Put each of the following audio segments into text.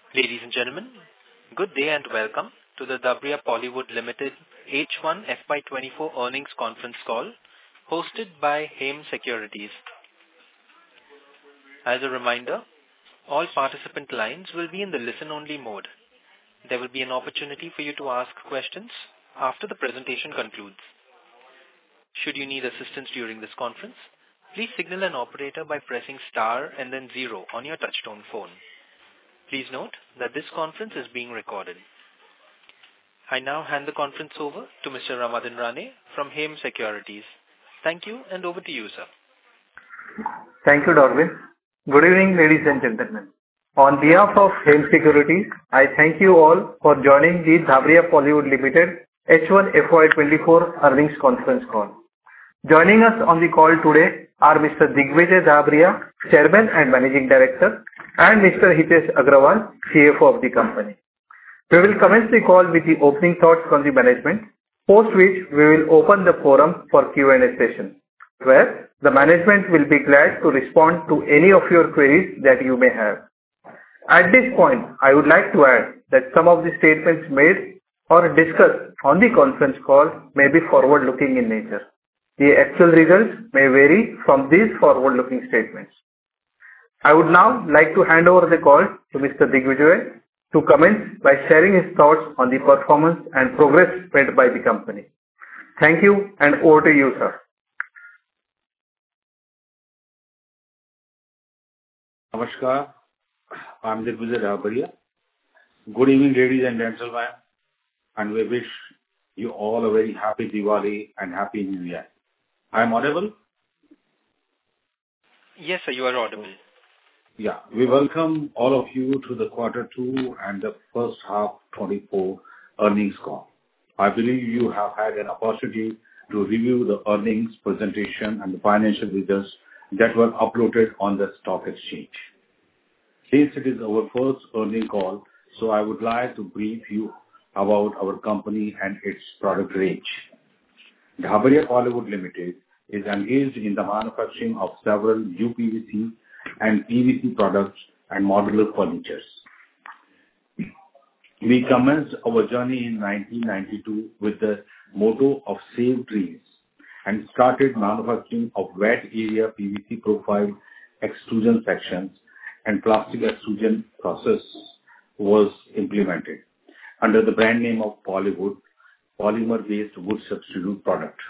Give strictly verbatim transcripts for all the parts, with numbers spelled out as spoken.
Ladies and gentlemen, good day and welcome to the Dabria Polywood Limited H one F Y twenty-four earnings conference call hosted by Hem Securities. As a reminder, all participant lines will be in the listen-only mode. There will be an opportunity for you to ask questions after the presentation concludes. Should you need assistance during this conference, please signal an operator by pressing star and then zero on your touchtone phone. Please note that this conference is being recorded. I now hand the conference over to Mister Ramadhan Rane from Hem Securities. Thank you, and over to you, sir. Thank you, Darwin. Good evening, ladies and gentlemen. On behalf of Hem Securities, I thank you all for joining the Dabria Polywood Limited H one F Y twenty-four earnings conference call. Joining us on the call today are Mister Digvijay Dabria, Chairman and Managing Director, and Mister Hitesh Agrawal, C F O of the company. We will commence the call with the opening thoughts from the management, post which we will open the forum for Q and A session, where the management will be glad to respond to any of your queries that you may have. At this point, I would like to add that some of the statements made or discussed on the conference call may be forward-looking in nature. The actual results may vary from these forward-looking statements. I would now like to hand over the call to Mister Digvijay to commence by sharing his thoughts on the performance and progress made by the company. Thank you, and over to you, sir. Namaskar. I'm Digvijay Dabria. Good evening, ladies and gentlemen, and we wish you all a very happy Diwali and happy New Year. I am audible? Yes, sir, you are audible. Yeah, we welcome all of you to the quarter two and the first half twenty-four earnings call. I believe you have had an opportunity to review the earnings presentation and the financial results that were uploaded on the stock exchange. Since it is our first earnings call, so I would like to brief you about our company and its product range. Dabria Polywood Limited is engaged in the manufacturing of several U P V C and P V C products and modular furnitures. We commenced our journey in nineteen ninety-two with the motto of Save Trees and started manufacturing of wet area P V C profile extrusion sections, and plastic extrusion process was implemented under the brand name of Polywood, polymer-based wood substitute product.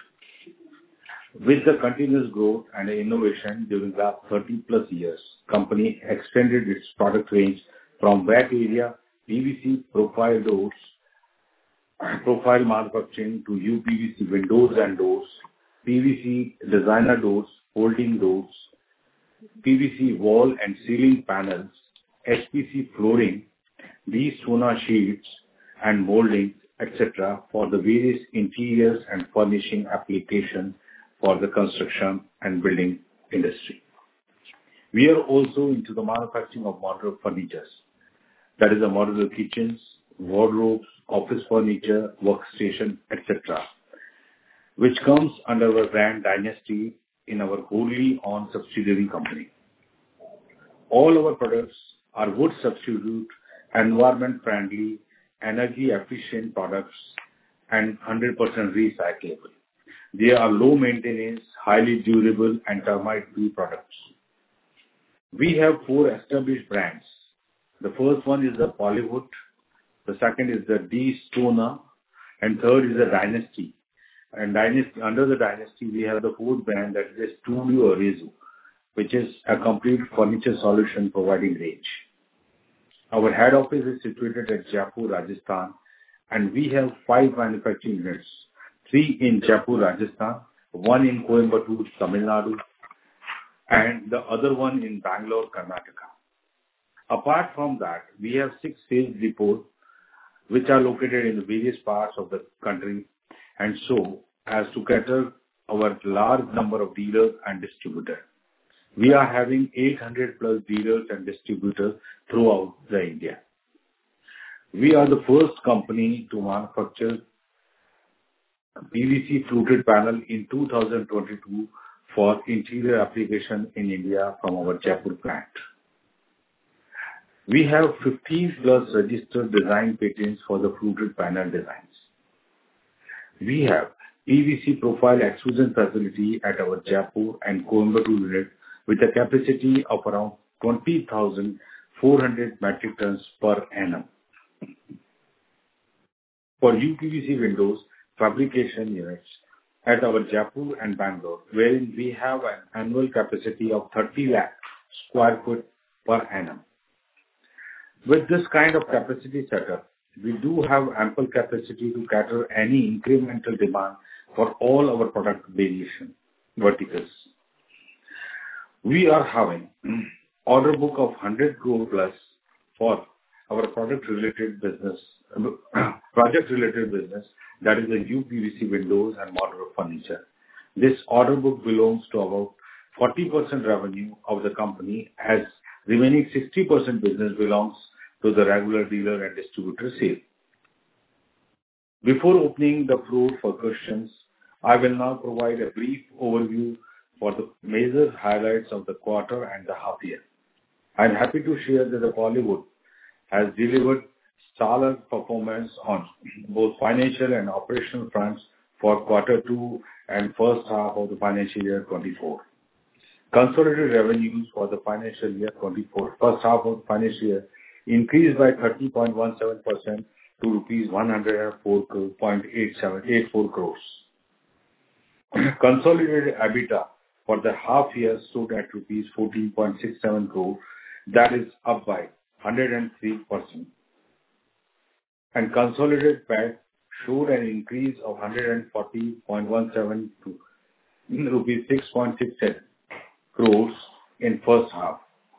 With the continuous growth and innovation during the last thirty plus years, company extended its product range from wet area P V C profile doors, profile manufacturing to U P V C windows and doors, P V C designer doors, folding doors, P V C wall and ceiling panels, H P C flooring, D-Stona sheets and moldings, et cetera for the various interiors and furnishing applications for the construction and building industry. We are also into the manufacturing of modular furnitures, that is the modular kitchens, wardrobes, office furniture, workstation, et cetera, which comes under our brand Dynasty in our wholly owned subsidiary company. All our products are wood substitute, environment friendly, energy efficient products and one hundred percent recyclable. They are low maintenance, highly durable and termite free products. We have four established brands. The first one is the Polywood, the second is the D-Stona, and third is the Dynasty. And Dynasty, under the Dynasty, we have the fourth brand, that is Studio Arezzo, which is a complete furniture solution providing range. Our head office is situated at Jaipur, Rajasthan, and we have five manufacturing units, three in Jaipur, Rajasthan, one in Coimbatore, Tamil Nadu, and the other one in Bangalore, Karnataka. Apart from that, we have six sales depots which are located in the various parts of the country, and so as to cater our large number of dealers and distributors. We are having eight hundred plus dealers and distributors throughout the India. We are the first company to manufacture P V C fluted panel in two thousand twenty-two for interior application in India from our Jaipur plant. We have fifteen plus registered design patents for the fluted panel designs. We have P V C profile extrusion facility at our Jaipur and Coimbatore unit with a capacity of around twenty thousand four hundred metric tons per annum. For U P V C windows fabrication units at our Jaipur and Bangalore, wherein we have an annual capacity of thirty lakh square foot per annum. With this kind of capacity setup, we do have ample capacity to cater any incremental demand for all our product variation verticals. We are having order book of one hundred crore plus for our product-related business, project-related business, that is the U P V C windows and modular furniture. This order book belongs to about forty percent revenue of the company, as remaining sixty percent business belongs to the regular dealer and distributor sale. Before opening the floor for questions, I will now provide a brief overview for the major highlights of the quarter and the half year. I am happy to share that the Polywood has delivered stellar performance on both financial and operational fronts for quarter two and first half of the financial year twenty-four. Consolidated revenues for the financial year twenty-four, first half of the financial year, increased by thirty point one seven percent to rupees one hundred four point eight seven eight four crores. Consolidated EBITDA for the half year stood at rupees fourteen point six seven crore, that is up by one hundred three percent. And consolidated P A T showed an increase of one hundred forty point one seven to rupees six point six seven crores in first half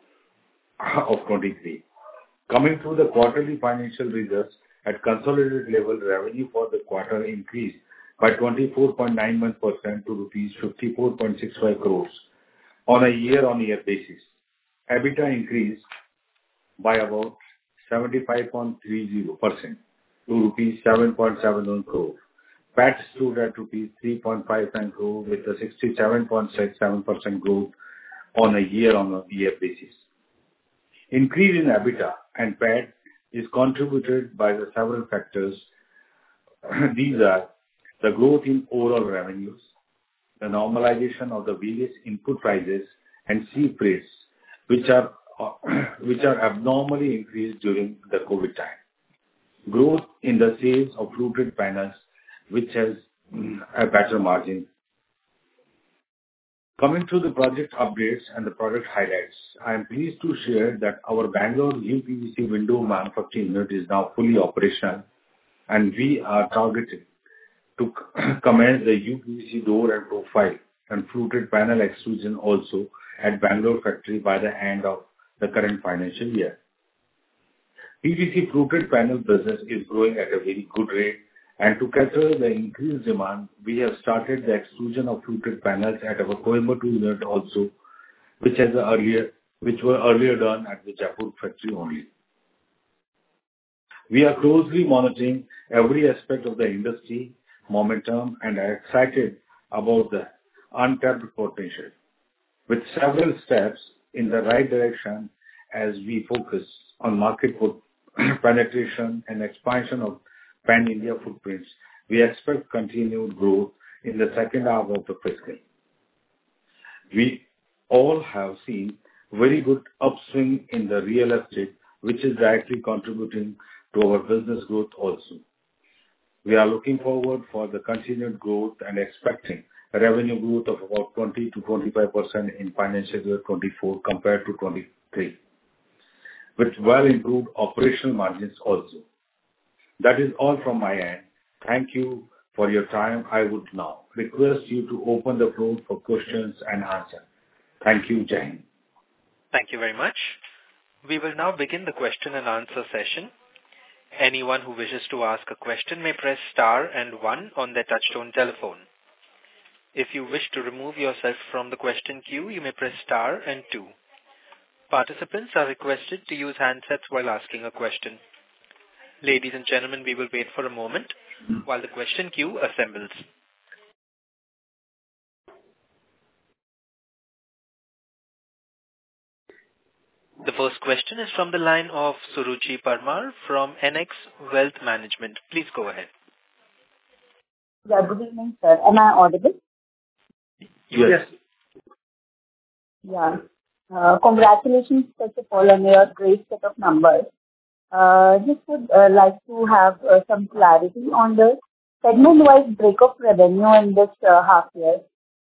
of twenty-three. Coming to the quarterly financial results, at consolidated level, revenue for the quarter increased by twenty-four point nine one percent to rupees fifty-four point six five crores on a year-on-year basis. EBITDA increased by about seventy-five point three zero percent to rupees seven point seven one crore. P A T stood at rupees three point five nine crore with a sixty-seven point six seven percent growth on a year-on-year basis. Increase in EBITDA and P A T is contributed by the several factors. These are the growth in overall revenues, the normalization of the various input prices and sea freights, which are which are abnormally increased during the COVID time. Growth in the sales of fluted panels, which has a better margin. Coming to the project updates and the product highlights, I am pleased to share that our Bangalore U P V C window manufacturing unit is now fully operational, and we are targeted to commence the U P V C door and profile and fluted panel extrusion also at Bangalore factory by the end of the current financial year. P V C fluted panel business is growing at a very good rate, and to cater the increased demand, we have started the extrusion of fluted panels at our Coimbatore unit also, which has earlier, which were earlier done at the Jaipur factory only. We are closely monitoring every aspect of the industry momentum and are excited about the untapped potential, with several steps in the right direction as we focus on market penetration and expansion of pan-India footprints. We expect continued growth in the second half of the fiscal. We all have seen very good upswing in the real estate, which is directly contributing to our business growth also. We are looking forward for the continued growth and expecting a revenue growth of about twenty to twenty-five percent in financial year twenty-four compared to twenty-three, with well improved operational margins also. That is all from my end. Thank you for your time. I would now request you to open the floor for questions and answers. Thank you, Jai Hind. Thank you very much. We will now begin the question and answer session. Anyone who wishes to ask a question may press star and one on their touchtone telephone. If you wish to remove yourself from the question queue, you may press star and two. Participants are requested to use handsets while asking a question. Ladies and gentlemen, we will wait for a moment while the question queue assembles. The first question is from the line of Suruchi Parmar from N X Wealth Management. Please go ahead. Yeah, good evening, sir. Am I audible? Yes. Yeah. Uh, congratulations, first of all, on your great set of numbers. Uh, just would uh, like to have uh, some clarity on the segment-wise breakup revenue in this uh, half year.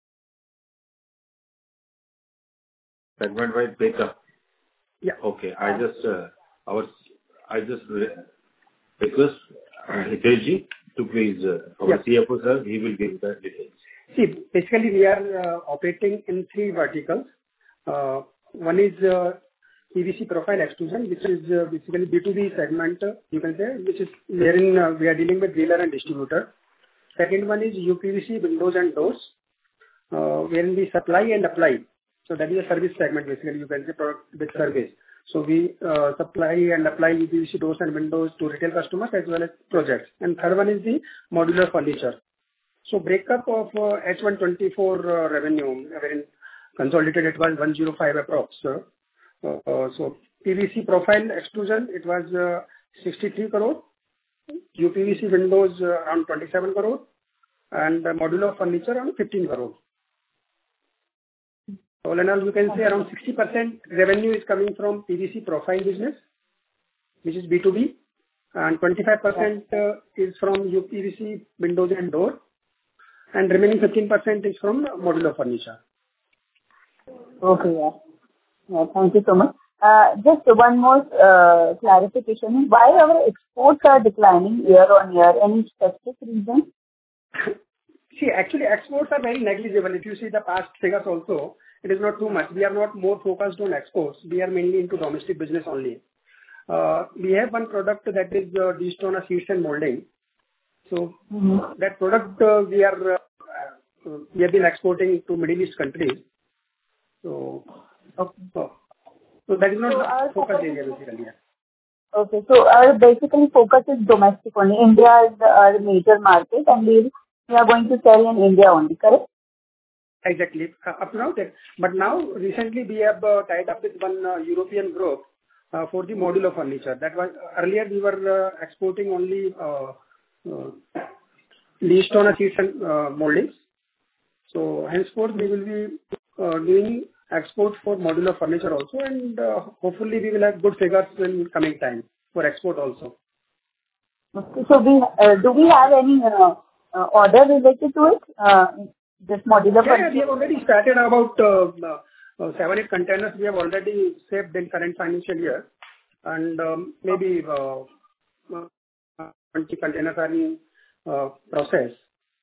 Segment-wise breakup. Yeah. Okay. I just uh, our I just re- request uh, Hitesh to please uh, our Yeah. C F O sir. He will give the details. See, basically, we are uh, operating in three verticals. Uh, One is uh, P V C profile extrusion, which is uh, basically B two B segment, uh, you can say, which is wherein uh, we are dealing with dealer and distributor. Second one is U P V C windows and doors, uh, wherein we supply and apply. So that is a service segment, basically, you can say product with service. So we uh, supply and apply U P V C doors and windows to retail customers as well as projects. And third one is the modular furniture. So breakup of uh, H one twenty-four uh, revenue, wherein consolidated it was one oh five approx. Uh, uh, so P V C profile extrusion, it was uh, sixty-three crore. U P V C windows uh, around twenty-seven crore. And uh, modular furniture around fifteen crore. All in all, you can say around sixty percent revenue is coming from P V C profile business, which is B two B. And twenty-five percent uh, is from U P V C windows and door. And remaining fifteen percent is from modular furniture. Okay, yeah. Yeah, thank you so much. Uh, just one more uh, clarification. Why our exports are declining year on year? Any specific reason? See, actually, exports are very negligible. If you see the past figures also, it is not too much. We are not more focused on exports. We are mainly into domestic business only. Uh, we have one product that is uh, de-stoner sheets and molding. So Mm-hmm. that product uh, we are uh, uh, we have been exporting to Middle East countries. So, Okay. so, so that is not So the our focus focus area is- basically. Okay, so our basically focus is domestic only. India is the, our major market, and we we are going to sell in India only, correct? Exactly. Uh, up to now, that. But now recently we have uh, tied up with one uh, European group uh, for the modular furniture. That was earlier we were uh, exporting only uh, uh, de-stoner sheets and uh, moldings. So henceforth we will be uh, doing export for modular furniture also, and uh, hopefully we will have good figures in coming time for export also. Okay, so we uh, do we have any uh, uh, order related to it? Uh, this modular Yeah, yeah, we furniture? have already started about uh, uh, seven, eight containers we have already saved in current financial year, and um, maybe uh, uh, twenty containers are in uh, process.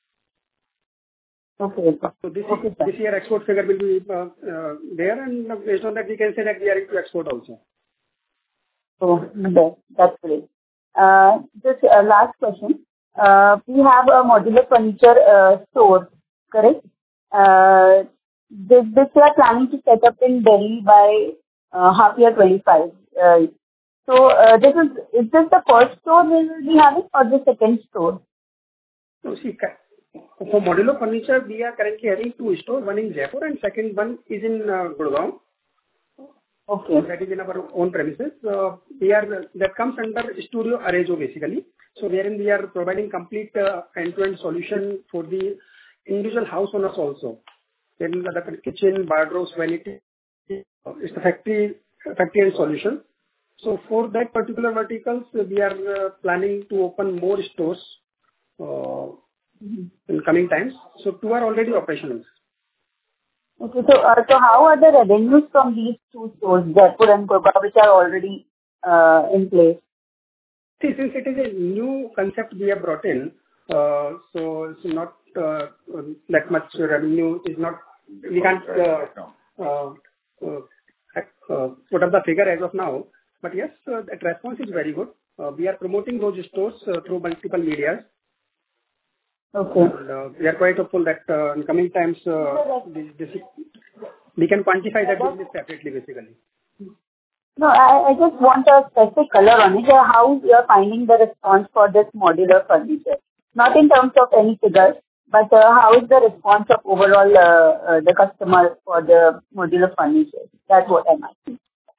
Okay. So this Okay, sir. this year export figure will be uh, uh, there, and based on that we can say that we are into export also. So that, that's great. Uh, just uh, last question. Uh, we have a modular furniture uh, store, correct? Uh, this this we are planning to set up in Delhi by uh, half year twenty-five. Uh, so uh, this is is this the first store we will be having or the second store? So see, ca- for modular furniture we are currently having two stores, one in Jaipur and second one is in uh, Gurgaon. Okay. That is in our own premises. Uh, we are that comes under Studio Arezzo basically. So wherein we are providing complete uh, end-to-end solution for the individual house owners also. Then the kitchen, wardrobes, vanity, uh, it's the factory factory end solution. So for that particular verticals, uh, we are uh, planning to open more stores uh, in coming times. So two are already operational. Okay. So uh, so how are the revenues from these two stores, Jaipur and Gurgaon, which are already uh, in place? See, since it is a new concept we have brought in, uh, so it's not uh, that much revenue is not, we can't uh, uh, uh, uh, put up the figure as of now. But yes, uh, that response is very good. Uh, we are promoting those stores uh, through multiple medias. Okay. And, uh, we are quite hopeful that uh, in coming times uh, this, this is, we can quantify that business separately basically. No, I, I just want a specific color on it. uh, How you are finding the response for this modular furniture? Not in terms of any figures, but uh, how is the response of overall uh, uh, the customer for the modular furniture? That's what I'm asking.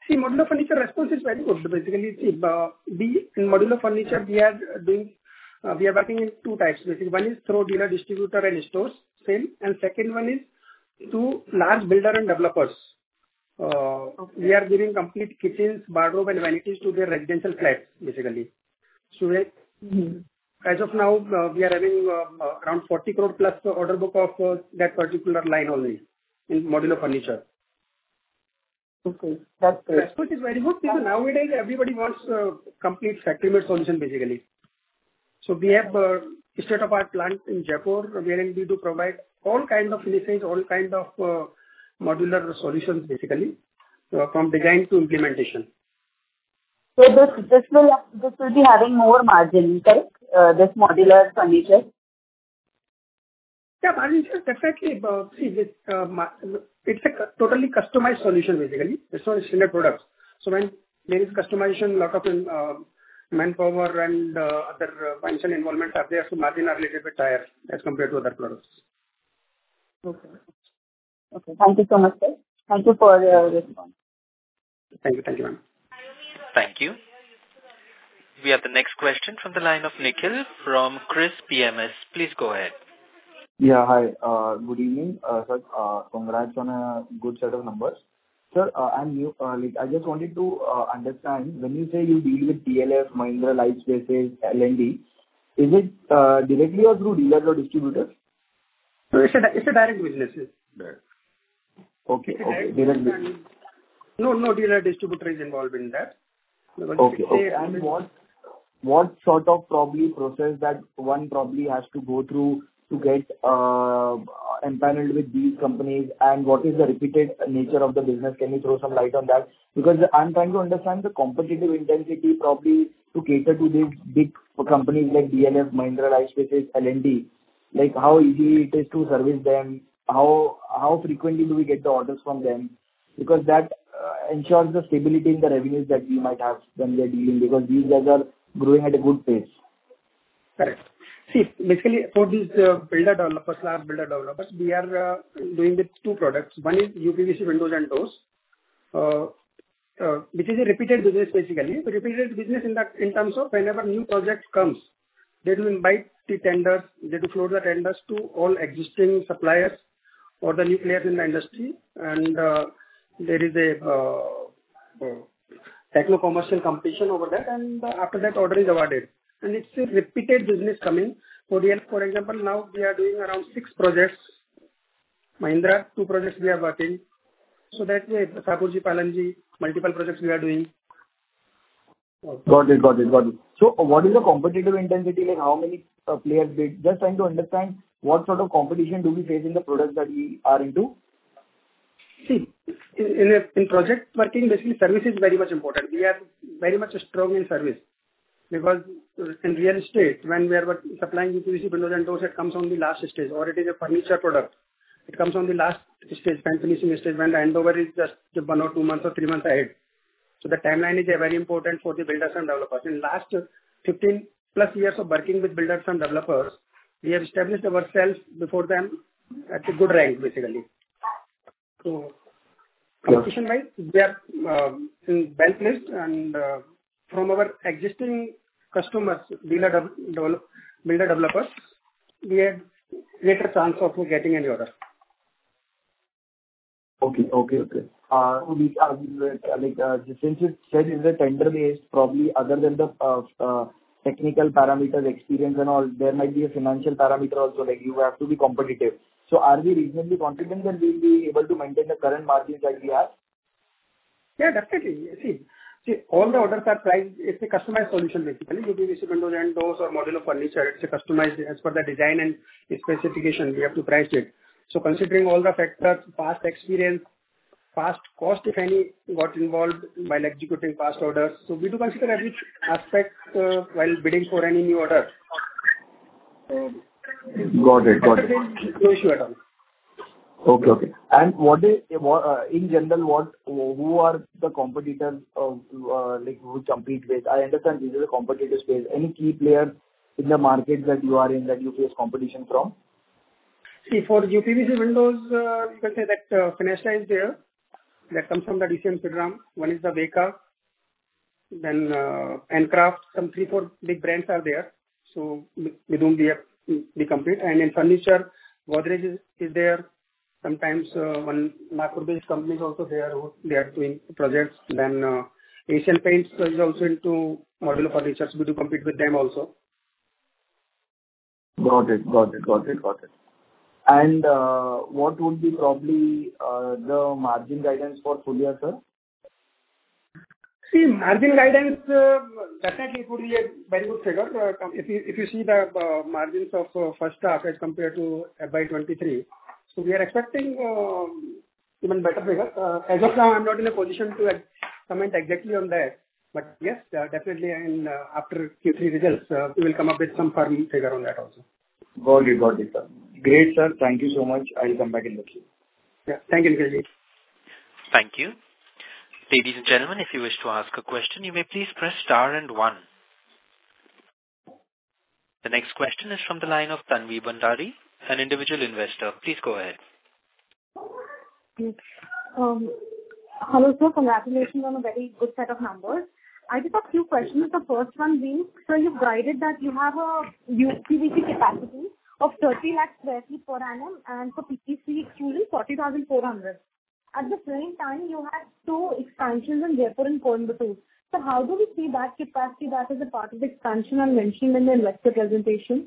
See, modular furniture response is very good. Basically, see, uh, we in modular furniture we are doing, uh, we are working in two types. Basically, one is through dealer, distributor, and stores sale, and second one is to large builder and developers. Uh, we are giving complete kitchens, wardrobe, and vanities to their residential flats, basically. So, we, Mm-hmm. as of now, uh, we are having uh, uh, around forty crore plus order book of uh, that particular line only in modular furniture. Okay, that's The great. response is very good because nowadays everybody wants uh, complete factory-made solution, basically. So we have uh, state-of-art plant in Jaipur wherein we do provide all kind of finishes, all kind of uh, modular solutions, basically, uh, from design to implementation. So this this will this will be having more margin, correct? Uh, this modular furniture. Yeah, margin is definitely, uh, see, this, uh, ma- it's a cu- totally customized solution, basically. It's not standard products. So when there is customization, lot of uh, manpower and uh, other uh, financial involvement are there, so margin are a little bit higher as compared to other products. Okay. Okay. Thank you so much, sir. Thank you for your response. Thank you. Thank you, ma'am. Thank you. We have the next question from the line of Nikhil from Chris P M S. Please go ahead. Yeah, hi. Uh, Good evening. Uh, Sir, uh, congrats on a good set of numbers. Sir, uh, I'm new. uh, like, I just wanted to uh, understand, when you say you deal with D L F, Mahindra Lifespaces, L and D, is it uh, directly or through dealers or distributors? So it's a it's a direct business. Okay. It's a Okay. direct Direct business business. and no no dealer distributor is involved in that. Because Okay. it's Okay. a- And what what sort of probably process that one probably has to go through to get uh, empaneled with these companies, and what is the repeated nature of the business? Can you throw some light on that? Because I'm trying to understand the competitive intensity probably to cater to these big companies like D L F, Mahindra Lifespaces, L and D. Like how easy it is to service them, how how frequently do we get the orders from them? Because that uh, ensures the stability in the revenues that we might have when we are dealing, because these guys are growing at a good pace. Correct. See, basically for these uh, builder developers, large builder developers, we are uh, doing with two products. One is U P V C windows and doors, uh, uh, which is a repeated business basically. The repeated business in that in terms of whenever new project comes, they do invite the tenders, they do float the tenders to all existing suppliers or the new players in the industry, and uh, there is a uh, uh, techno-commercial competition over that, and uh, after that order is awarded. And it's a repeated business coming. For D L, for example, now we are doing around six projects. Mahindra, two projects we are working. So that way, Thakurji, Palanji, multiple projects we are doing. Got it. Got it. Got it. So uh, what is the competitive intensity? Like, how many uh, players bid? Just trying to understand what sort of competition do we face in the products that we are into? See, in in a- in project working, basically service is very much important. We are very much strong in service, because uh, in real estate, when we are work- supplying U P V C windows and doors, it comes on the last stage, or it is a furniture product. It comes on the last stage, fan finishing stage, when the handover is just one or two months or three months ahead. So the timeline is uh, very important for the builders and developers. In last fifteen plus years of working with builders and developers, we have established ourselves before them at a good rank, basically. So competition-wise, we are um, in well placed, and uh, from our existing customers, dealer dev- develop, builder developers, we have greater chance of getting any order. Okay. Okay. Okay. Uh, so we, uh, like, uh, since you said it's a tender-based, probably other than the uh, uh, technical parameters, experience and all, there might be a financial parameter also, like you have to be competitive. So are we reasonably confident that we'll be able to maintain the current margins that we have? Yeah, definitely. See, see, all the orders are priced. It's a customized solution basically. U P V C windows and doors or modular furniture. It's a customized as per the design and specification. We have to price it. So considering all the factors, past experience, past cost, if any, got involved while executing past orders. So we do consider every aspect uh, while bidding for any new order. So, Got it. Got it. no issue at all. Okay. Okay. And what is, what, uh, in general, what, who are the competitors of, uh, like, who compete with? I understand this is a competitive space. Any key players in the market that you are in, that you face competition from? See, for U P V C windows, uh, you can say that uh, Fenesta is there. that comes from the D C M Sidram. One is the Veka, then uh, Encraft. Some three, four big brands are there. So with whom we have we compete. And in furniture, Godrej is, is there. Sometimes uh, one Nagpur-based company is also there. Who they are doing projects. Then uh, Asian Paints is also into modular furniture. So we do compete with them also. Got it. Got it. Got it. Got it. And uh, what would be probably uh, the margin guidance for full year, sir? See, margin guidance, uh, definitely it would be a very good figure. Uh, If you if you see the uh, margins of uh, first half as compared to F Y twenty-three, so we are expecting uh, even better figure. Uh, As of now, I'm not in a position to ex- comment exactly on that. But yes, uh, definitely in uh, after Q three results, uh, we will come up with some firm figure on that also. Got it. Got it, sir. Great, sir. Thank you so much. I'll come back in the queue. Yeah. Thank you, Nikhil ji. Thank you. Ladies and gentlemen, if you wish to ask a question, you may please press star and one. The next question is from the line of Tanvi Bandari, an individual investor. Please go ahead. Um, hello, sir. Congratulations on a very good set of numbers. I just have a few questions. The first one being, sir, you've guided that you have a U P V C capacity of thirty lakh square feet per annum, and for P V C extrusion, forty thousand four hundred. At the same time, you had two expansions in Jaipur and Coimbatore. So how do we see that capacity that is a part of the expansion and mentioned in the investor presentation?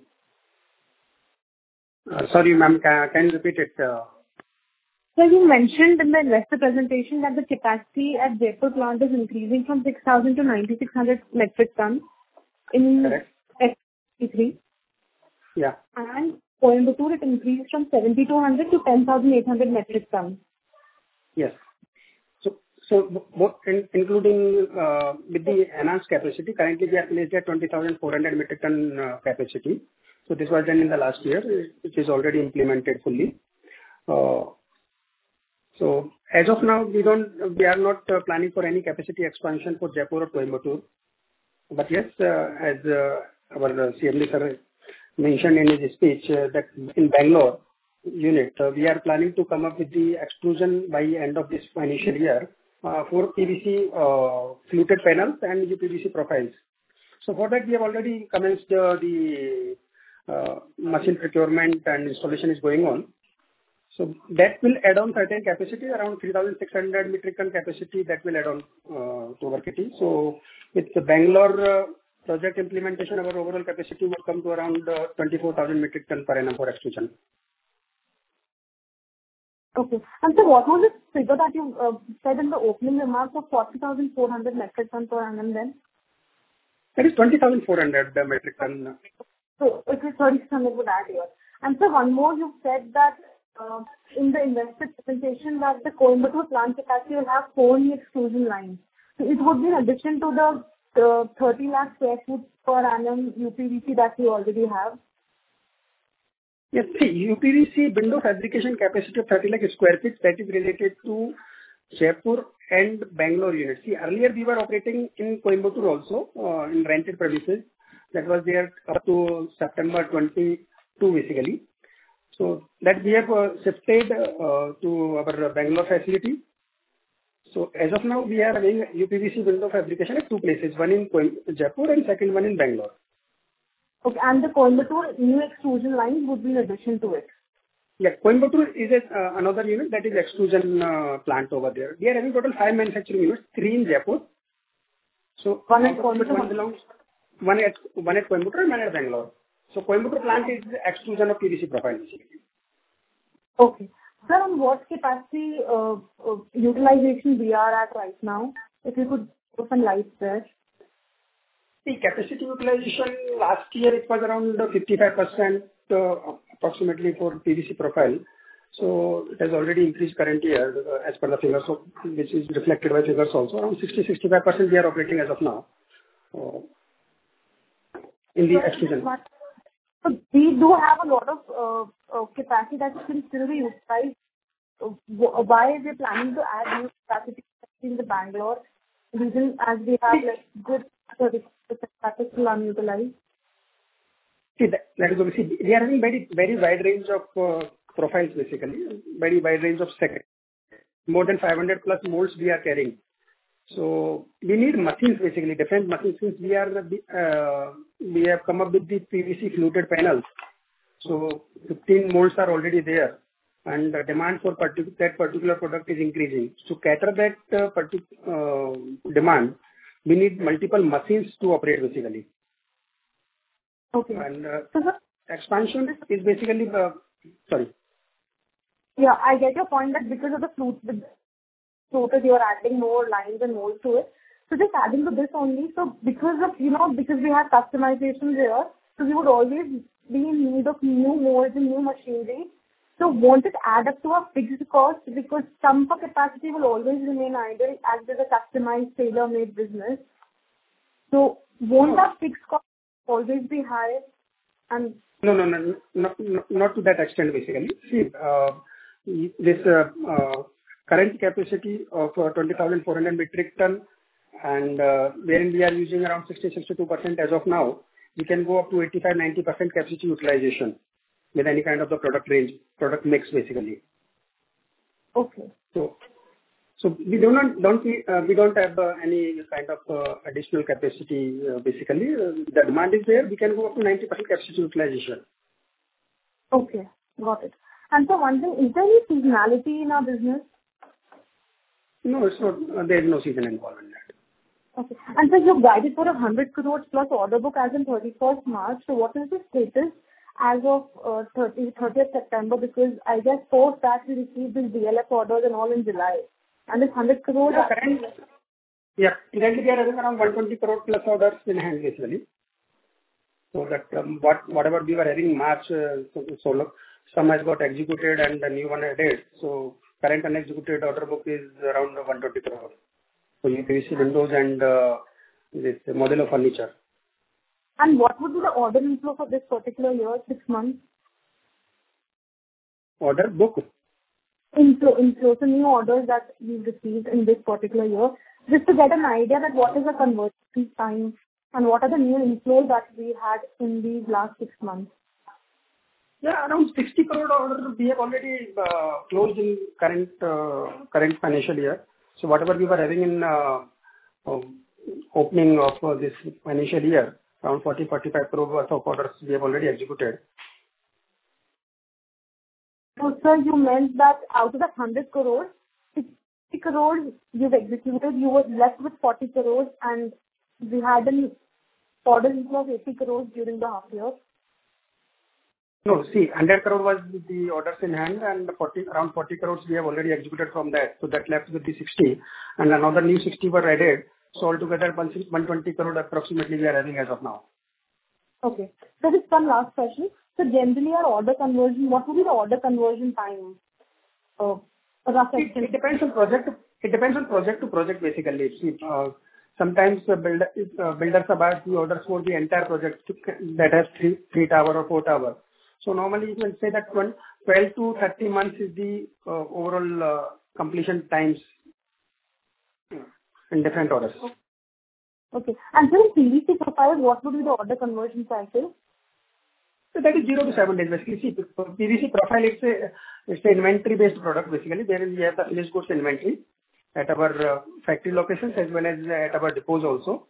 Uh, Sorry, ma'am, can can you repeat it? uh? So you mentioned in the investor presentation that the capacity at Jaipur plant is increasing from six thousand to ninety-six hundred metric tons in Correct. F twenty-three. Yeah. And Coimbatore, it increased from seventy-two hundred to ten thousand eight hundred metric tons. Yes. So, so bo- both in- including uh, with the enhanced capacity, currently we are placed at twenty thousand four hundred metric ton uh, capacity. So this was done in the last year, which is already implemented fully. Uh, So as of now, we don't, we are not uh, planning for any capacity expansion for Jaipur or Coimbatore. But yes, uh, as uh, our uh, C M D sir mentioned in his speech, uh, that in Bangalore unit, uh, we are planning to come up with the extrusion by end of this financial year uh, for P V C uh, fluted panels and U P V C profiles. So for that, we have already commenced uh, the uh, machine procurement and installation is going on. So that will add on certain capacity, around three thousand six hundred metric ton capacity that will add on uh, to our kitty. So with the Bangalore uh, project implementation, our overall capacity will come to around uh, twenty-four thousand metric ton per annum for extrusion. Okay. And so what was the figure that you uh, said in the opening remarks of forty thousand four hundred metric ton per annum then? That is twenty thousand four hundred metric ton. So it is thirty-six hundred would add here. And so one more, you said that uh, in the investor presentation that the Coimbatore plant capacity will have four new extrusion lines. So it would be in addition to the, the thirty lakh square feet per annum U P V C that we already have. Yes, see, U P V C window fabrication capacity of thirty lakh square feet, that is related to Jaipur and Bangalore units. See, earlier we were operating in Coimbatore also, uh, in rented premises. That was there up to September twenty-two basically. So that we have uh, shifted uh, to our Bangalore facility. So as of now, we are having U P V C window fabrication at two places, one in Coim- Jaipur and second one in Bangalore. Okay, and the Coimbatore new extrusion lines would be in addition to it. Yeah, Coimbatore is a, uh, another unit that is extrusion uh, plant over there. We are having total five manufacturing units, three in Jaipur. So One at out of which Coimbatore. one belongs, one at one at Coimbatore and one at Bangalore. So Coimbatore plant is extrusion of P V C profile basically. Okay. Sir, on what capacity uh, uh, utilization we are at right now? If you could put some light there. The capacity utilization last year it was around fifty-five percent uh, approximately for P V C profile. So it has already increased current year uh, as per the figures, so, which is reflected by figures also. Around sixty to sixty-five percent we are operating as of now uh, in the extrusion. So we do have a lot of uh, uh, capacity that can still be utilized. Uh, wh- Why are we planning to add new capacity in the Bangalore region as we have like good thirty percent capacity still unutilized? See, that, that is obviously, we are having very, very wide range of uh, profiles basically, very wide range of sectors. more than five hundred plus molds we are carrying. So we need machines, basically different machines. Since we are uh, we have come up with the P V C fluted panels. So fifteen molds are already there, and the demand for partic- that particular product is increasing. To cater that uh, partic- uh, demand, we need multiple machines to operate basically. Okay. And uh, So the expansion is basically uh, sorry. Yeah, I get your point that because of the fruit, the floaters, you are adding more lines and molds to it. So just adding to this only, so because of, you know, because we have customizations here, so we would always be in need of new molds and new machinery. So won't it add up to a fixed cost? Because some for capacity will always remain idle as there's a customized, tailor-made business. So won't our fixed cost always be high? And No, no, no, no, no, not to that extent, basically. See, uh, this uh, uh, current capacity of uh, twenty thousand four hundred metric ton, and uh, wherein we are using around sixty to sixty-two percent as of now, we can go up to eighty-five to ninety percent capacity utilization with any kind of the product range, product mix, basically. okay. So, so we do not, don't we, uh, we don't have uh, any kind of uh, additional capacity, uh, basically. Uh, The demand is there, we can go up to ninety percent capacity utilization. Okay, got it. And so one thing, is there any seasonality in our business? No, it's not. uh, There is no season involved in that. Okay. And so you've guided for a one hundred crores plus order book as in thirty-first March. So what is the status as of uh, thirtieth September? Because I guess post that we received these D L F orders and all in July. And this one hundred crores... Yeah, current, yeah, currently we are having around one hundred twenty crore plus orders in hand, basically. So that um, what whatever we were having in March, uh, so, so look, some has got executed and the new one added. So current unexecuted order book is around one hundred twenty crore. So you P V C windows and uh, this modular furniture. And what would be the order inflow for this particular year, six months? Order book. Inflow, inflow. So new orders that we've received in this particular year. Just to get an idea that what is the conversion time and what are the new inflows that we had in these last six months. Yeah, around sixty crore order we have already uh, closed in current uh, current financial year. So whatever we were having in uh, um, opening of uh, this financial year, around forty to forty-five crore worth of orders we have already executed. So sir, you meant that out of that one hundred crores, sixty crores you've executed, you were left with forty crores and we had an order inflow of eighty crores during the half year. No, see, one hundred crore was the orders in hand and forty, around forty crores we have already executed from that. So that left with the sixty and another new sixty were added. So altogether one hundred twenty crore approximately we are having as of now. Okay. So this one last question. So generally our order conversion, what would be the order conversion time? Uh, rough It, estimate. it depends on project. It depends on project to project basically. See, uh, sometimes uh, builder, uh, builders are the orders for the entire project to, that has three, three tower or four tower. So normally you can say that twelve to thirty months is the uh, overall uh, completion times in different orders. Okay. And so in P V C profile, what would be the order conversion cycle? So that is zero to seven days basically. See, P V C profile it's a it's an inventory based product basically, wherein we have the finished goods inventory at our uh, factory locations as well as at our depots also.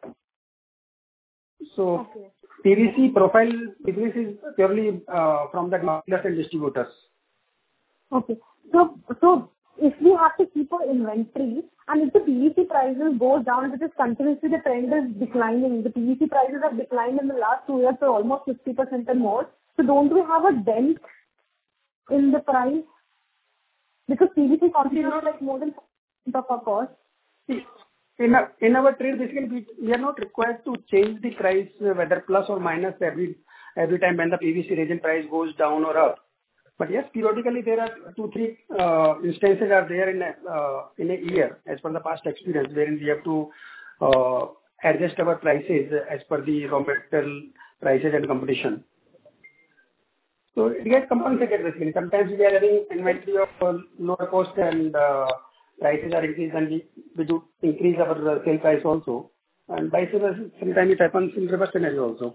So Okay. P V C profile business is purely uh, from the dealers and distributors. Okay. So, so if we have to keep our inventory and if the P V C prices go down, because continuously the trend is declining, the P V C prices have declined in the last two years for almost fifty percent and more. So don't we have a dent in the price? Because P V C contributes like more than percent of our cost. In our, in our trade, basically, we, we are not required to change the price, uh, whether plus or minus every every time when the P V C resin price goes down or up. But yes, periodically there are two, three uh, instances are there in a, uh, in a year, as per the past experience, wherein we have to uh, adjust our prices as per the raw material prices and competition. So it gets compensated basically. Sometimes we are having inventory of uh, lower cost and uh, prices are increased and we, we do increase our uh, sale price also. And vice versa, sometimes it happens in reverse scenario also.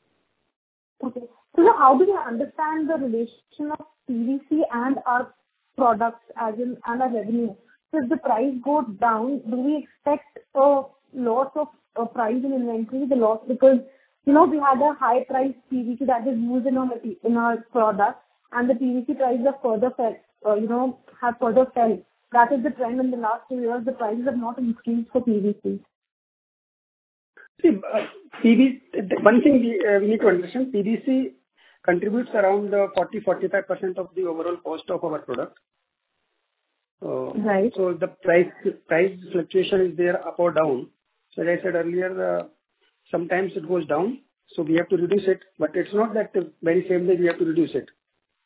Okay. So now how do we understand the relation of P V C and our products as in and our revenue. So if the price goes down, do we expect a loss of a price in inventory, the loss because, you know, we had a high price P V C that is used in our mate- in our product, and the P V C prices have further fell, uh, you know, have further fell. That is the trend in the last two years. The prices have not increased for P V C. See, uh, P V C, one thing we, uh, we need to understand, P V C contributes around uh, forty to forty-five percent of the overall cost of our product. Uh, Right. So the price price fluctuation is there up or down. So as I said earlier, uh, sometimes it goes down, so we have to reduce it, but it's not that the very same day we have to reduce it.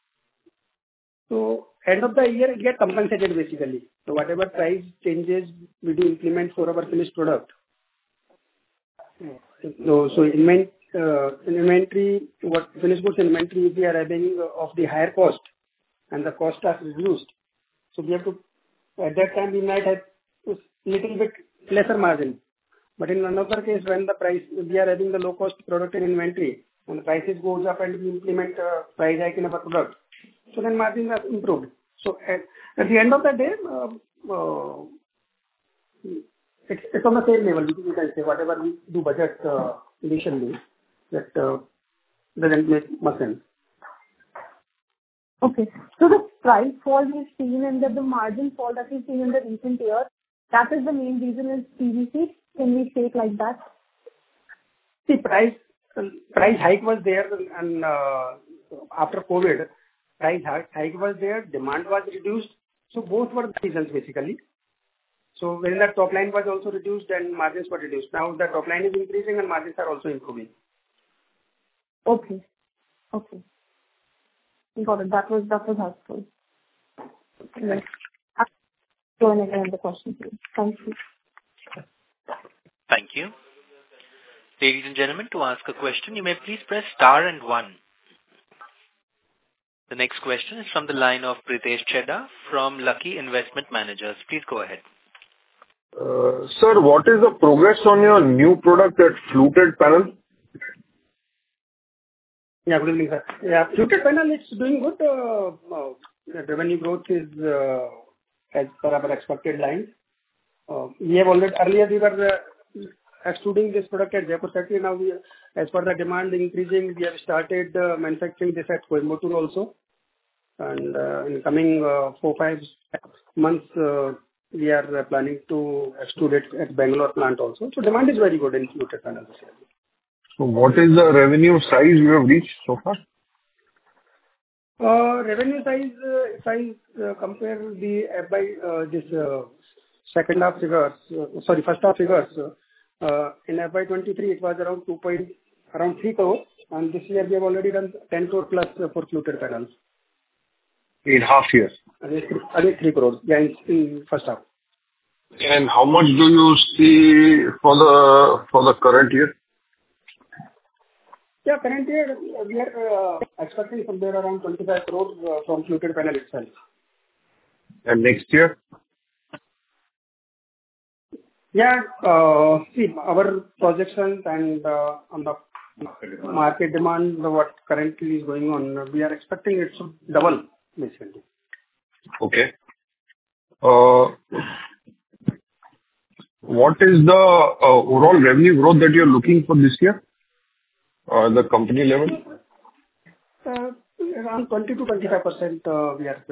So end of the year, it get compensated basically. So whatever price changes we do implement for our finished product. So, so inven- uh, in inventory, what finished goods inventory we are having of the higher cost, and the cost are reduced. So we have to, at that time, we might have little bit lesser margin. But in another case, when the price, we are having the low cost product in inventory, and the prices goes up and we implement a price hike in our product, so then margins are improved. So at, at the end of the day, uh, uh, it's, it's on the same level. We can say whatever we do budget uh, initially, that uh, doesn't make much sense. Okay. So the price fall we've seen and the, the margin fall that we've seen in the recent years, that is the main reason is P V C. Can we say it like that? See, price price hike was there, and uh, after COVID, price hike hike was there, demand was reduced. So both were the reasons basically. So when the top line was also reduced and margins were reduced. Now the top line is increasing and margins are also improving. Okay. Okay. Got it. That was that was helpful. Yes. I'll go and again the question, please. Thank you. Thank you. Ladies and gentlemen, to ask a question, you may please press star and one. The next question is from the line of Pritesh Chedda from Lucky Investment Managers. Please go ahead. Uh, Sir, what is the progress on your new product, that fluted panel? Yeah, good evening, sir. Yeah, fluted panel, it's doing good. Uh, uh, the revenue growth is uh, as per our expected lines. Uh, we have already, earlier we were uh, extruding this product at Jaipur factory. Now we, as per the demand increasing, we have started uh, manufacturing this at Coimbatore also. And uh, in coming uh, four, five months, uh, we are uh, planning to extrude it at Bangalore plant also. So demand is very good in fluted panels. So what is the revenue size you have reached so far? Uh, Revenue size, uh, if I uh, compare the F Y, uh, this uh, second half figures, uh, sorry, first half figures, uh, uh, in F Y twenty-three, it was around two point, around three crore, and this year we have already done ten crore plus uh, for fluted panels. In half years. Against against three crores, yeah, in in first half. And how much do you see for the for the current year? Yeah, current year, uh, we are uh, expecting somewhere around twenty-five crores uh, from fluted panel itself. And next year? Yeah, uh, see, our projections and uh, on the market demand, what currently is going on, we are expecting it to double, basically. Okay. Uh, What is the uh, overall revenue growth that you're looking for this year? Uh, the company level? Uh, Around twenty to twenty-five percent uh, we are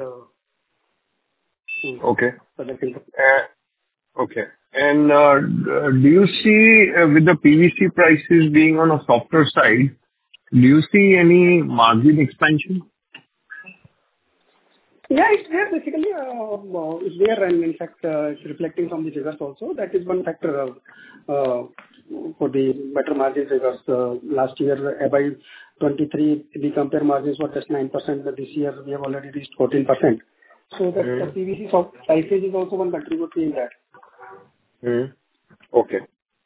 uh, Okay. projecting. Uh, Okay. And uh, d- do you see, uh, with the P V C prices being on a softer side, do you see any margin expansion? Yeah, it's there basically. Uh, uh, it's there, and in fact, uh, it's reflecting from the figures also. That is one factor uh, uh, for the better margin figures. Uh, last year, F Y twenty-three, the compare margins were just nine percent, but this year we have already reached fourteen percent. So that Mm. the P V C soft prices is also one contributor in that. Hmm. Okay.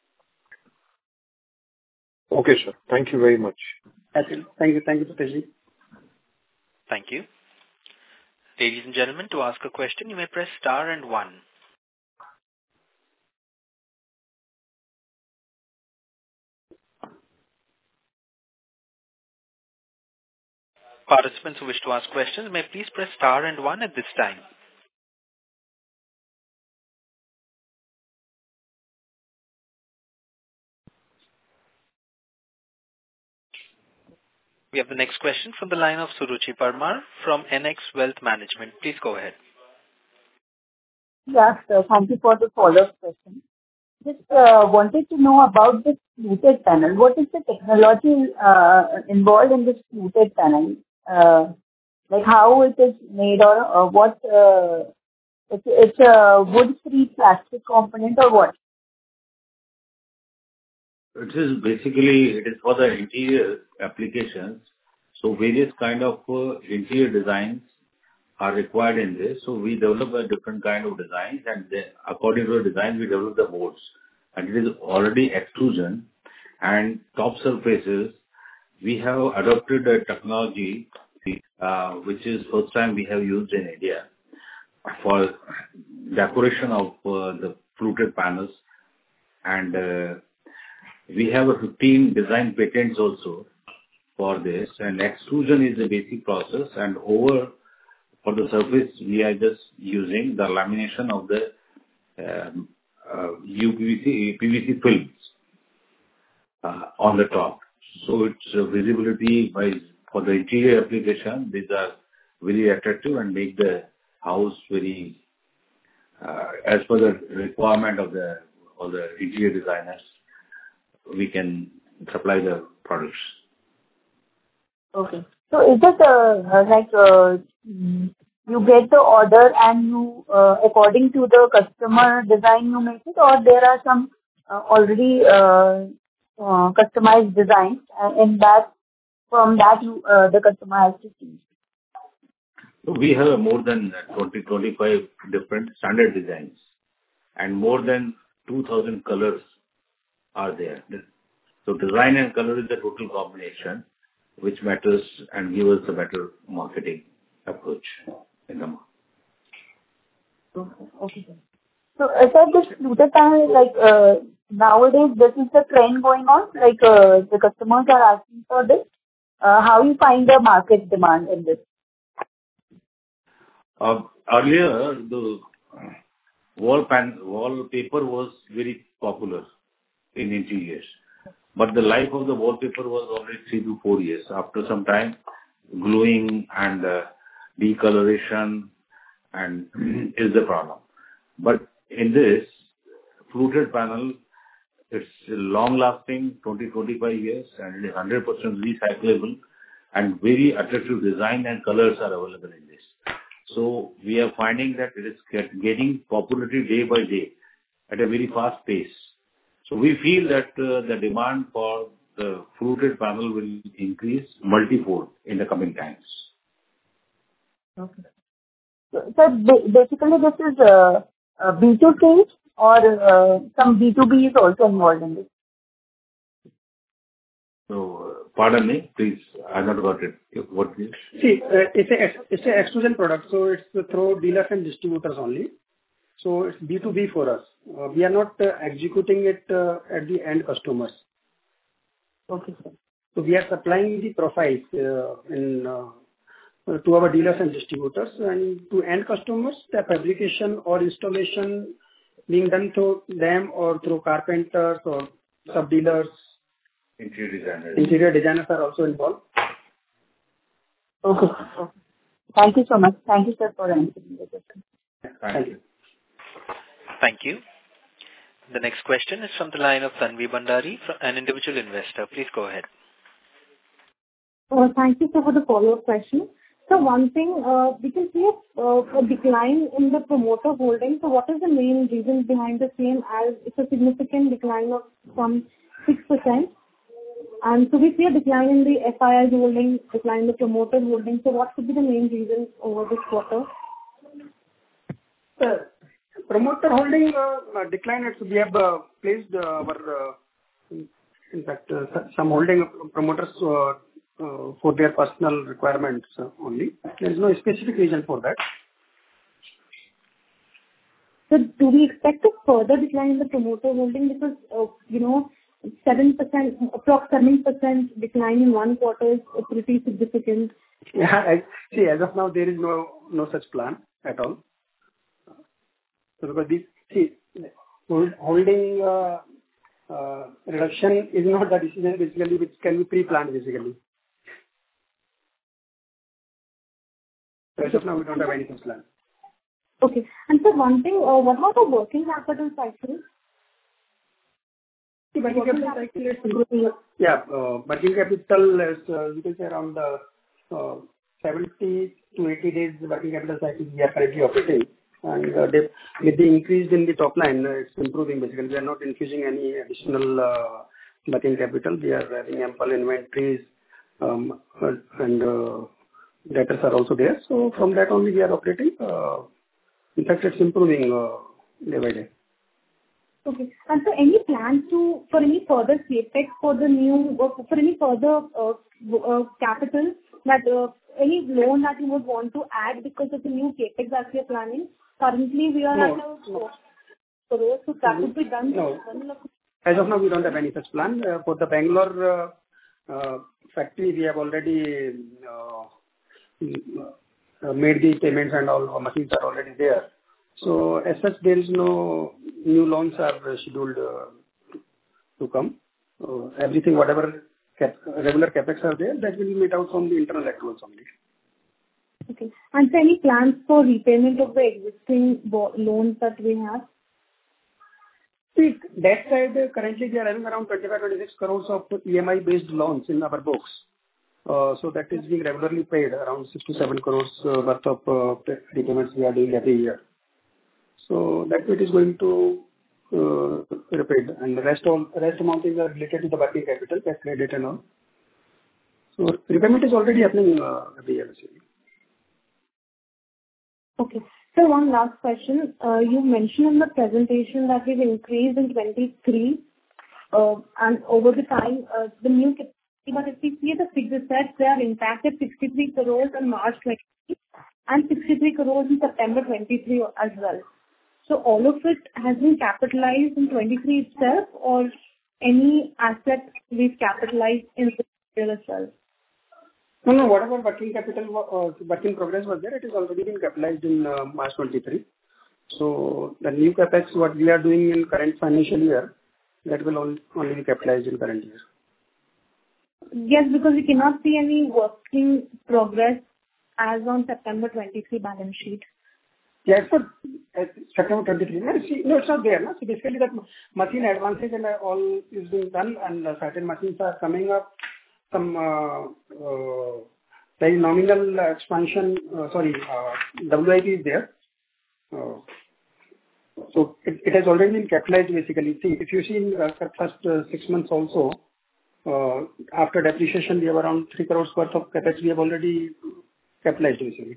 Okay, sir. Thank you very much. That's it. Thank you. Thank you, Pritesh. Thank you. Ladies and gentlemen, to ask a question, you may press star and one. Participants who wish to ask questions may please press star and one at this time. We have the next question from the line of Suruchi Parmar from N X Wealth Management. Please go ahead. Yes, sir. Thank you for the follow-up question. Just uh, wanted to know about this fluted panel. What is the technology uh, involved in this fluted panel? Uh, like how it is made, or uh, what? Uh, it's, it's a wood-free plastic component, or what? It is basically, it is for the interior applications. So various kind of uh, interior designs are required in this. So we develop a different kind of designs, and then according to the design, we develop the molds. And it is already extrusion and top surfaces. We have adopted a technology, uh, which is first time we have used in India for decoration of uh, the fluted panels. And uh, we have a fifteen design patents also for this. And extrusion is the basic process, and over for the surface, we are just using the lamination of the um, uh, U P V C, P V C films uh, on the top. So its uh, visibility by for the interior application, these are very attractive and make the house very uh, as per the requirement of the of the interior designers. We can supply the products. Okay. So is it uh, like uh, you get the order and you, uh, according to the customer design, you make it, or there are some uh, already uh, uh, customized designs, and in that, from that you, uh, the customer has to choose? So we have more than twenty, twenty-five different standard designs, and more than two thousand colors are there. So design and color is the total combination which matters and give us a better marketing approach in the market. Okay. Okay. So is that this fluted panel, like uh, nowadays this is the trend going on, like uh, the customers are asking for this? Uh, how you find the market demand in this? Uh, earlier, the wall pan wallpaper was very popular in interiors, but the life of the wallpaper was only three to four years. After some time, gluing and uh, decoloration and is the problem. But in this fluted panel, it's long-lasting, twenty to twenty-five years, and it is one hundred percent recyclable, and very attractive design and colors are available in this. So we are finding that it is get, getting popularity day by day at a very fast pace. So we feel that uh, the demand for the fluted panel will increase multifold in the coming times. Okay. So, so basically this is uh, uh, B two C, or uh, some B two B is also involved in this? So, uh, pardon me, please, I not got it. What is? See, uh, it's a it's a extrusion product, so it's through dealers and distributors only. So it's B two B for us. Uh, we are not uh, executing it uh, at the end customers. Okay, sir. So we are supplying the profiles uh, in uh, to our dealers and distributors, and to end customers, the fabrication or installation being done through them or through carpenters or sub dealers. Interior designers. Interior designers are also involved. Okay. Okay. Thank you so much. Thank you, sir, for answering the question. Thank you. Thank you. The next question is from the line of Tanvi Bandari, an individual investor. Please go ahead. Uh, thank you, sir, for the follow-up question. So one thing, uh, we can see a, uh, a decline in the promoter holding. So what is the main reason behind the same, as it's a significant decline of some six percent? And so we see a decline in the F I I holding, decline in the promoter holding. So what could be the main reasons over this quarter? Sir, promoter holding uh, decline, we have uh, placed uh, our, uh, in fact, uh, some holding promoters uh, uh, for their personal requirements uh, only. There is no specific reason for that. So do we expect a further decline in the promoter holding? Because, uh, you know, seven percent, approximately seven percent decline in one quarter is pretty significant. Yeah, I, see, as of now, there is no no such plan at all. So because this, see, hold, holding uh, uh, reduction is not the decision basically which can be pre-planned basically. So as of now, we don't have any such plan. Okay. And so one thing, uh, what about the working capital cycle? See, working capital cycle is improving. Yeah, uh, working capital is, uh, you can say around uh, uh, seventy to eighty days working capital cycle we are currently operating. And uh, they, with the increase in the top line, uh, it's improving basically. We are not infusing any additional uh, working capital. We are having ample inventories um, uh, and uh, debtors are also there. So from that only we are operating. Uh, in fact, it's improving uh, day by day. Okay. And so any plans to, for any further CapEx for the new, uh, for any further uh, uh, capital that, uh, any loan that you would want to add because of the new CapEx that we are planning? Currently, we are No, at a no. crore, so that would be done. No. As of now, we don't have any such plan. Uh, For the Bangalore uh, uh, factory, we have already uh, uh, made the payments and all our machines are already there. So as such, there is no new loans are scheduled uh, to come. Uh, Everything, whatever cap- regular CapEx are there, that will be made out from the internal accruals only. Okay. And so any plans for repayment of the existing bo- loans that we have? See, that side, uh, currently we are having around twenty-five, twenty-six crores of E M I-based loans in our books. Uh, So that is being regularly paid, around six to seven crores uh, worth of uh, repayments we are doing every year. So that it is going to uh, repaid, and the rest all rest amount is uh, related to the working capital, cash credit and all. So repayment is already happening uh, every year. Okay. So one last question. Uh, You mentioned in the presentation that we've increased in twenty-three, uh, and over the time, uh, the new capacity, but if we see the figures that they are impacted sixty-three crores in March twenty-three and sixty-three crores in September twenty-three as well. So all of it has been capitalized in twenty-three itself, or any asset we've capitalized in the year itself? No, no, whatever working capital, uh, work in progress was there, it is already been capitalized in uh, March twenty-three. So the new CapEx, what we are doing in current financial year, that will on- only be capitalized in current year. Yes, because we cannot see any working progress as on September twenty-three balance sheet. Yeah, it's for uh, September twenty-three. No, see, no, it's not there. No? So basically that machine advances and uh, all is being done, and uh, certain machines are coming up. Some uh, uh, very nominal expansion, uh, sorry, uh, W I P is there. Uh, So it it has already been capitalized basically. See, if you see in uh, the first uh, six months also, uh, after depreciation, we have around three crores worth of CapEx we have already capitalized basically.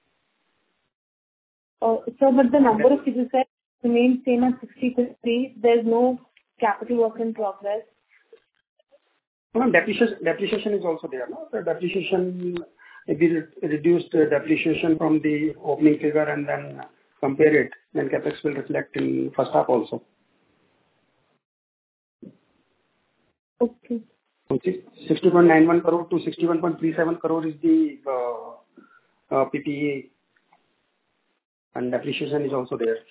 Oh, so but the number of figures that remains same as sixty-three. There's no capital work in progress. No, depreciation depreciation is also there. No? The depreciation, if we re- reduce the depreciation from the opening figure and then compare it, then CapEx will reflect in first half also. Okay. So sixty point nine one crore to sixty-one point three seven crore is the uh, uh, P P E, and depreciation is also there.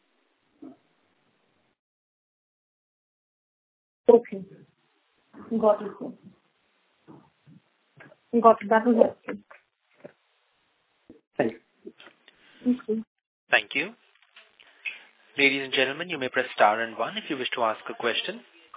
Okay. Got it. sir. Got it. That was helpful. Thank you. Thank you. Thank you. Ladies and gentlemen, you may press star and one if you wish to ask a question.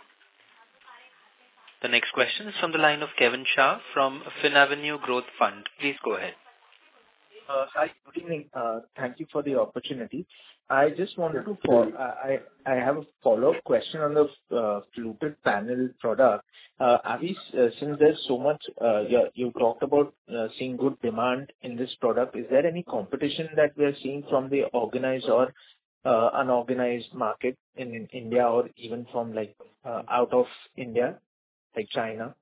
The next question is from the line of Kevin Shah from FinAvenue Growth Fund. Please go ahead. Uh, Hi, good evening. Uh, Thank you for the opportunity. I just wanted to follow. I I have a follow-up question on the uh, fluted panel product. Uh, Are we, uh, since there's so much, uh, you you talked about uh, seeing good demand in this product, is there any competition that we are seeing from the organized or uh, unorganized market in in India or even from like uh, out of India, like China?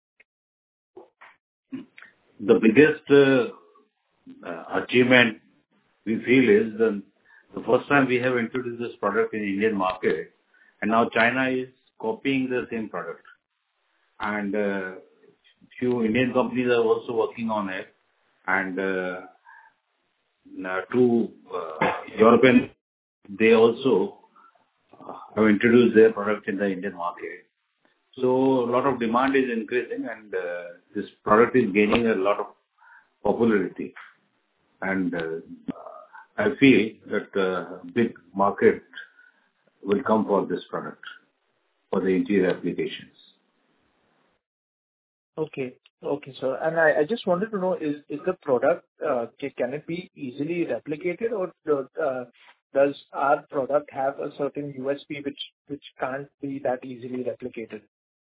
The biggest uh, uh, achievement we feel is the, the first time we have introduced this product in the Indian market, and now China is copying the same product. And uh, few Indian companies are also working on it. And uh, now to uh, European, they also uh, have introduced their product in the Indian market. So a lot of demand is increasing, and uh, this product is gaining a lot of popularity. And uh, I feel that uh, big market will come for this product for the interior applications. Okay. Okay, sir. And I I just wanted to know, is is the product, uh, ca- can it be easily replicated, or uh, does our product have a certain U S P which which can't be that easily replicated?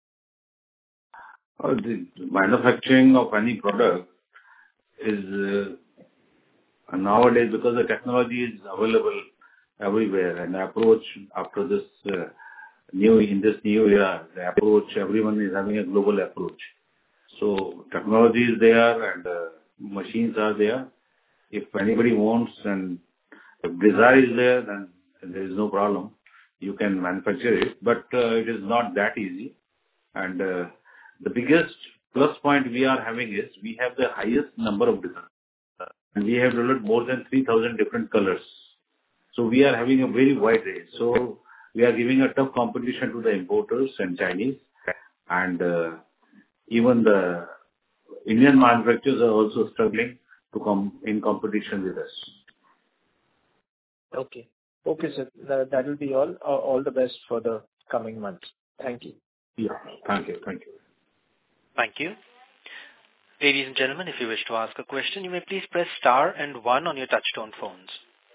Uh, The manufacturing of any product is uh, nowadays, because the technology is available everywhere, and the approach after this uh, new in this new era, the approach, everyone is having a global approach. So technology is there and uh, machines are there. If anybody wants and if desire is there, then there is no problem. You can manufacture it, but uh, it is not that easy. And uh, the biggest plus point we are having is we have the highest number of designs, and we have developed more than three thousand different colors. So we are having a very wide range. So we are giving a tough competition to the importers and Chinese, and uh, even the Indian manufacturers are also struggling to come in competition with us. Okay. Okay, sir. That that will be all. Uh, All the best for the coming months. Thank you. Yeah. Thank you. Thank you. Thank you. Ladies and gentlemen, if you wish to ask a question, you may please press star and one on your touchtone phones.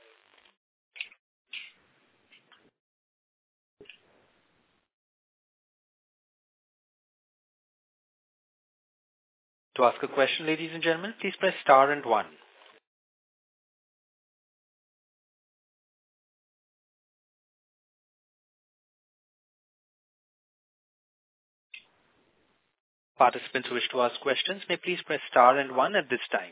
To ask a question, ladies and gentlemen, please press star and one. Participants who wish to ask questions may please press star and one at this time.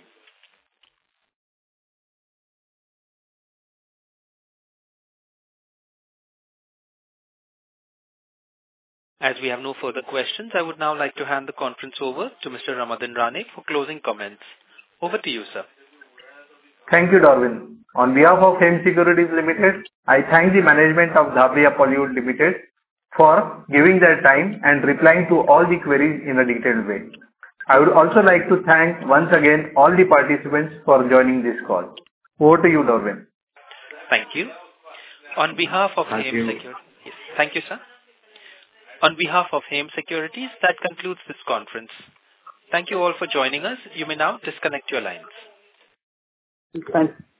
As we have no further questions, I would now like to hand the conference over to Mister Ramadhan Rane for closing comments. Over to you, sir. Thank you, Darwin. On behalf of Hem Securities Limited, I thank the management of Dhabria Polywood Limited for giving their time and replying to all the queries in a detailed way. I would also like to thank once again all the participants for joining this call. Over to you, Darwin. Thank you. On behalf of Thank Hem you. Securities, yes, thank you, sir. On behalf of Hem Securities, that concludes this conference. Thank you all for joining us. You may now disconnect your lines. Thanks.